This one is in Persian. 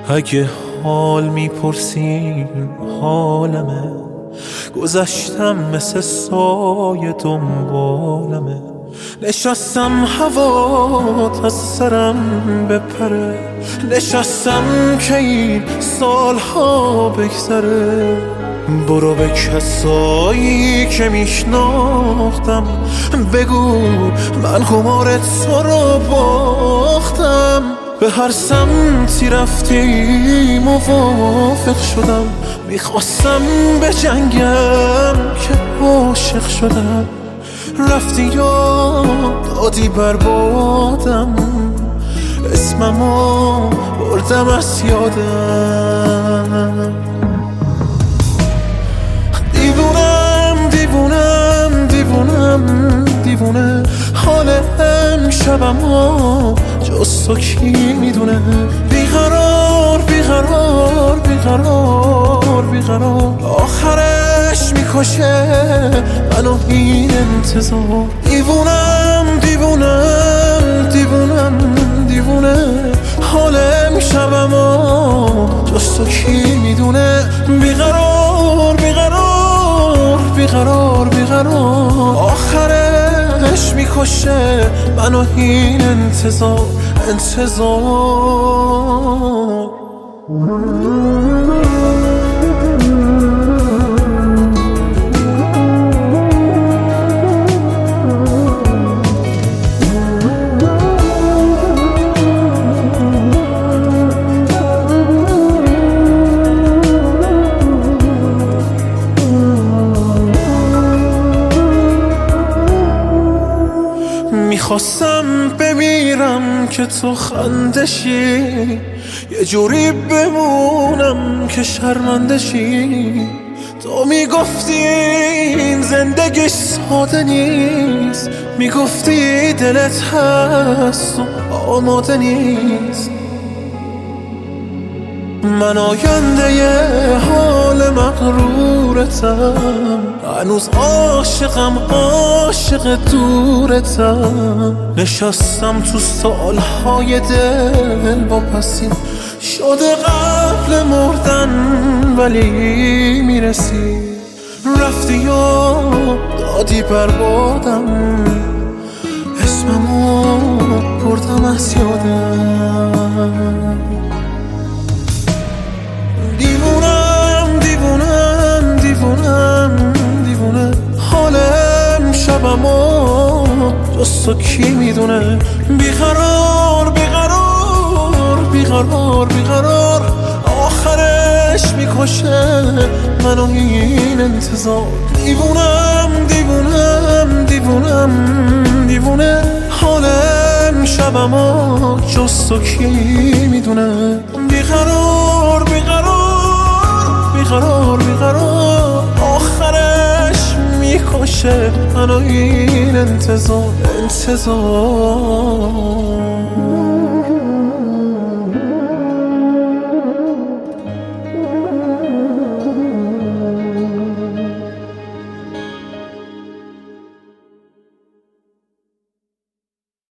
اگه حال میپرسین حالمه، گذشتم مثل سایه دنبالمه. نشستم هوات از سرم بپره، نشستم که این سالها بگذره. برو به کسایی که میشناختم بگو من قمار تو رو باختم. به هر سمتی رفتی موافق شدم، میخواستم به جنگم که عاشق شدم. رفتی یا دادی بربادم، اسممو بردم از یادم. دیوونم دیوونم دیوونم دیوونه، حال امشبمو جز تو کی میدونه. بیقرار بیقرار بیقرار بیقرار، آخرش میکشه منو این انتظار. دیوونم دیوونم دیوونم دیوونه، حال امشبمو جز تو کی میدونه. بیقرار بیقرار بیقرار بیقرار، آخرش میکشه منو این انتظار انتظار. میخواستم بمیرم که تو خندشی، یه جوری بمونم که شرمندشی. تو میگفتی این زندگی ساده نیست، میگفتی دلت هست و آماده نیست. من آینده یه حال مغرورتم، هنوز عاشقم عاشق دورتم. نشستم تو سالهای دل واپسین، شده قبل مردن ولی میرسی. رفتی یا دادی بربادم، اسممو بردم از یادم. دیوونم دیوونم دیوونم دیوونه، حال امشبمو جز تو کی میدونه. بیقرار بیقرار بیقرار بیقرار، آخرش میکشه منو این انتظار. دیوونم دیوونم دیوونم دیوونه، حال امشبمو جز تو کی میدونه. بیقرار بیقرار بیقرار بیقرار، آخرش میکشه منو این انتظار انتظار.